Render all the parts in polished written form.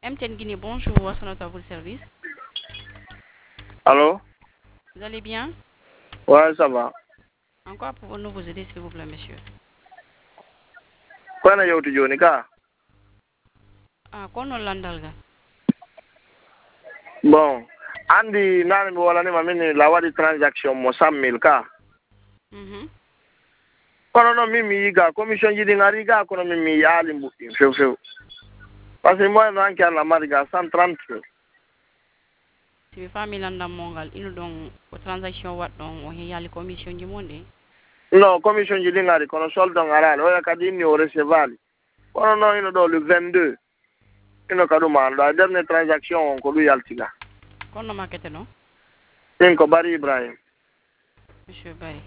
MTN Guinée, bonjour, à votre service. Allô? Vous allez bien? Ouais, ça va. Encore pouvons-nous vous aider, s'il vous plaît, monsieur? Quoi na yauti joni ka? Ah, kono landalga. Bon, andi nani mi wala ni mamini la wadi transaction mo 100,000 ka. Kono no mimi yiga commission jidi ngari ga kono mimi yali mbuti few. Parce que moi nan ki ala mariga 130. Si famille landa mongal, inu don o transaction wat don o yali commission ji monde. Non, commission jidi ngari kono soldo ngarale oya kadini o recevali. Kono no ino do le 22. Ino kadu ma la dernière transaction ko lu yaltiga. Kono makete no? Inko Bari Ibrahim. Monsieur Bari.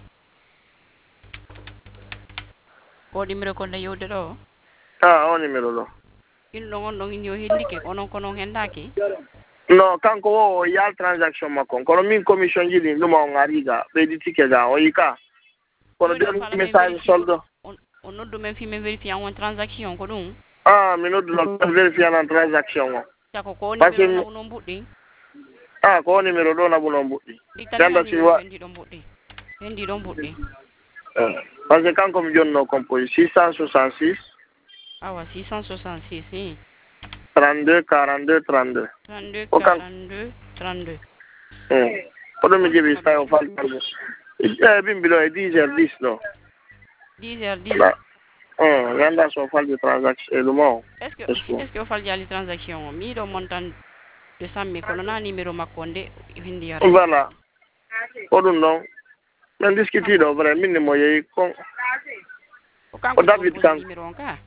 Ko dimre ko na yode do? Ah, on numéro do. Inu don on ino hindike kono hendaki. No, kanko wo yal transaction makon. Kono min commission jidi nduma ngariga be di tike ga o yika. Kono de message soldo. On do men fi men vérifier en transaction ko dum. Ah, mi noddu no vérifier en transaction o. Tako ko numéro na uno mbuddi. Ah, ko numéro do na buno mbuddi. Tanda si wa hendi don mbuddi. Hendi don mbuddi. Parce que kanko mi jonno compose 666. Awa 666. 32 42 32. 32 42 32. Odo mi jebi sta o fal. Bimbilo e 10h10 no. 10h10. Yanda so fal de transaction le mo. Est-ce que o fal jali transaction mi do montant de 100,000 kono na numéro makonde hindi yara. Voilà. Odo non. Men discuti do vrai min mo yeyi ko. O David kan numéro ka.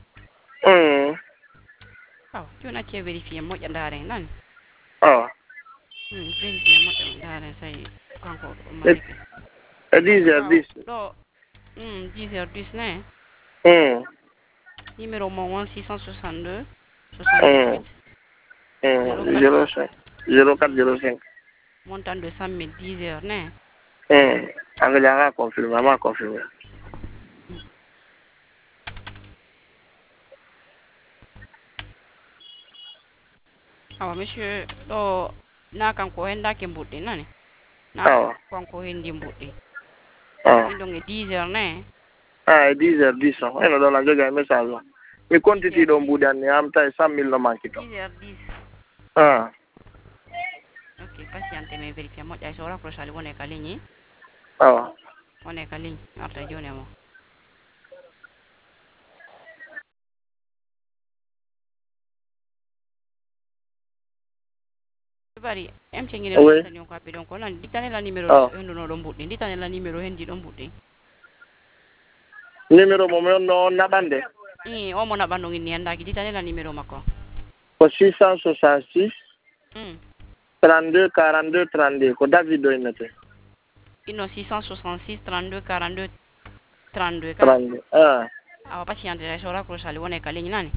Ah, tu na che vérifier mo jandare nan. Vérifier mo jandare sai kanko o mari. E 10h10. Do 10h10 ne. Numéro mo 662 68 0405. Montant de 100,000 10h ne. Angela confirme, ma confirme. Awa monsieur do na kanko henda ke mbuddi nani. Na kanko hendi mbuddi. Indonge 10h ne. 10h10. Eno do la joga message. Mi quantity do mbuddi anni am tay 100,000 no manki to. 10h10. Ok, patiente me verifiamo già ora prosa le buone caligni. Buone caligni, altra giorni mo. Bari, cengine lo tani ko abidon ko nan ditane la numero hendo no don buddi, ditane la numero hendi don buddi. Numero mo no nabande. O mo nabando ngini andaki ditane la numero makko. Ko 666. 32 42 32 ko David do inete. Ino 666 32 42 32 ka. 32. Awa patiente adesso ora cosa le buone caligni nani.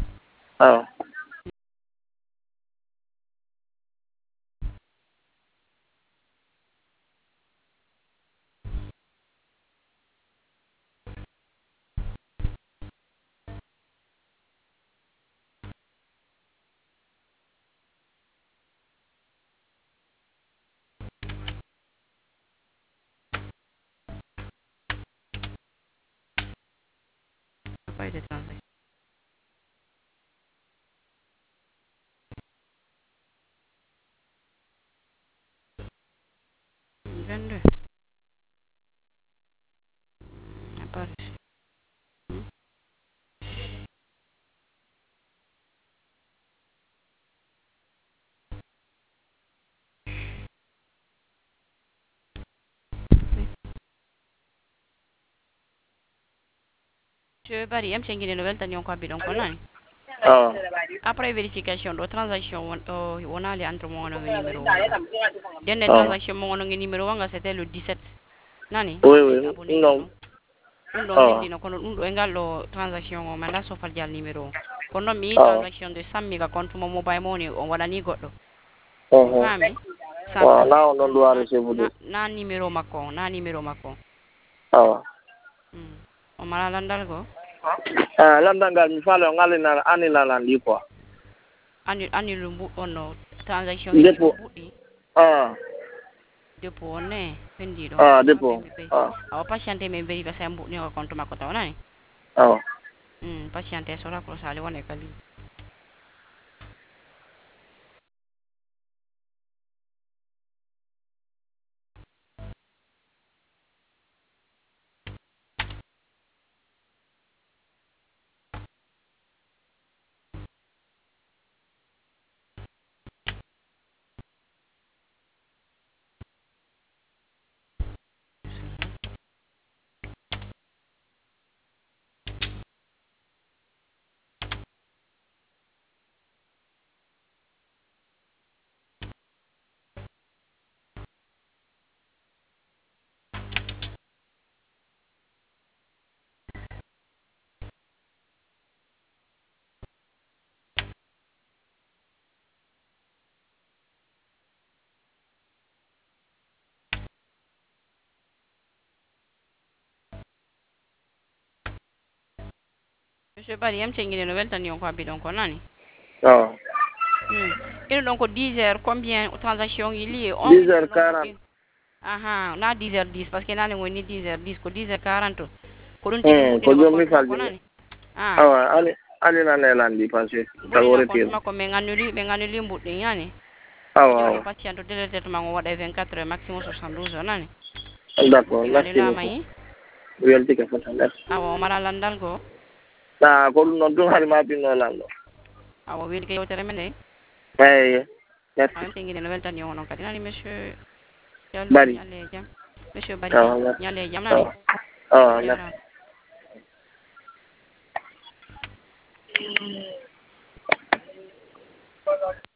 Poi de transaction. Vende. Appare. Je bari cengine lo tani ko abidon ko nani. Après vérification do transaction wonali entre mo no numéro. Denne transaction mo no numéro wanga c'était le 17. Nani? Oui, non. Undo hindi no kono undo engallo transaction o manda so fal jal numéro. Kono mi transaction de 100,000 ka compte mo mobile money on wadani goddo. Fami? Na on do recevoir. Na numéro makko. O mala landal go. Landangal mi falo ngalina anila landi quoi. Annual ono transaction ini Dépôt. budi Ah. dépôt ne pendi do Dépôt. awa patiente me beri ka sambu ni konto makota onani patiente sora ko sale wone kali Monsieur Bari yam cengine no weltan yon ko abidon ko nani ino donc 10h combien transaction yi lié 10h40 aha na 10h10 parce que nani woni 10h10 ko 10h40 ko dun ko jommi ko falde nani awa ali na nelandi passé tagore ko ma ko me ngannuli mbudde yani awa patient to délai traitement o waɗa 24 heures maximum 72 heures nani d'accord merci beaucoup welti ka fota merci awa mara landal go ko ɗum noon ɗum hari ma pinno lando awa weli ke yewtere men de eyyi merci am tengine no weltani on kadi nani monsieur Bari ñalle jam monsieur Bari ñalle jam nani merci